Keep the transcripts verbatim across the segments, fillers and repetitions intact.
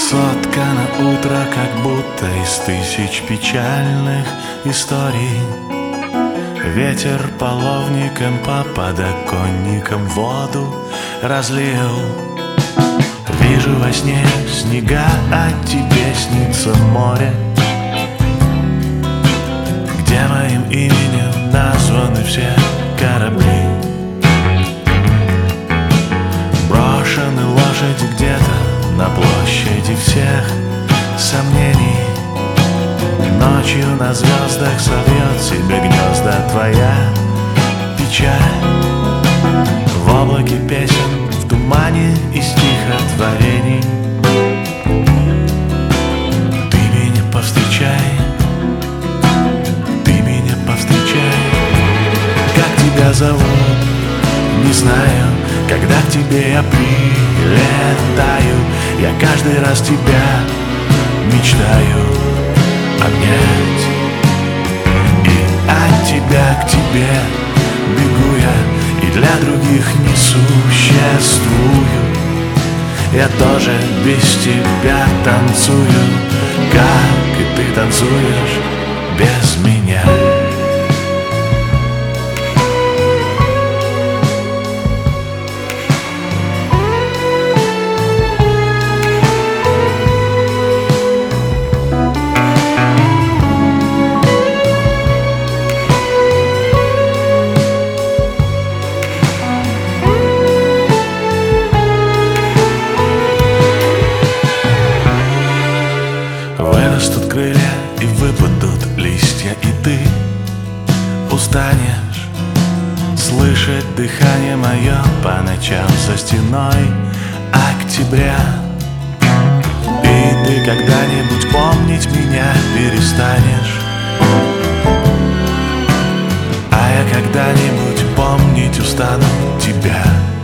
Соткано утро, как будто из тысяч печальных историй. Ветер половником по подоконникам воду разлил. Вижу во сне снега, а тебе снится море, где моим именем названы все корабли. Брошены лошади где-то на площади всех сомнений. Ночью на звездах совьет себе гнезда твоя печаль. В облаке песен, в тумане и стихотворений. Ты меня повстречай, ты меня повстречай. Как тебя зовут, не знаю. Когда к тебе я прилетаю, я каждый раз тебя мечтаю обнять. И от тебя к тебе бегу я, и для других не существую. Я тоже без тебя танцую, как и ты танцуешь без меня. Вырастут крылья и выпадут листья, и ты устанешь слышать дыхание мое по ночам за стеной октября. И ты когда-нибудь помнить меня перестанешь, а я когда-нибудь помнить устану тебя.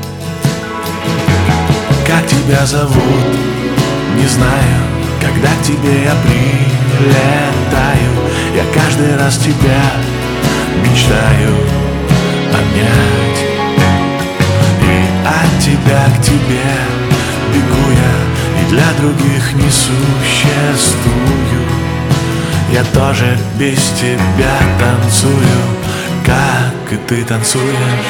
Как тебя зовут, не знаю. Когда к тебе я прилетаю, я каждый раз тебя мечтаю обнять. И от тебя к тебе бегу я, и для других не существую. Я тоже без тебя танцую, как и ты танцуешь.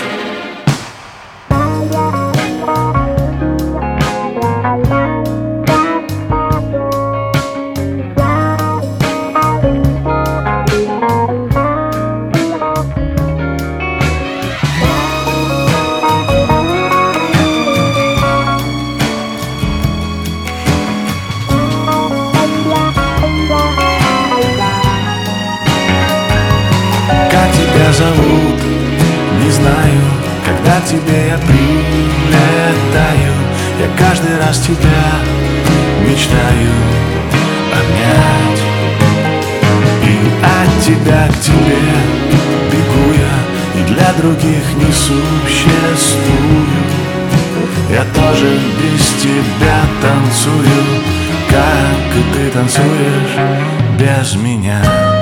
Тебя зовут, не знаю. Когда к тебе я прилетаю, я каждый раз тебя мечтаю обнять. И от тебя к тебе бегу я, и для других не существую. Я тоже без тебя танцую, как и ты танцуешь без меня.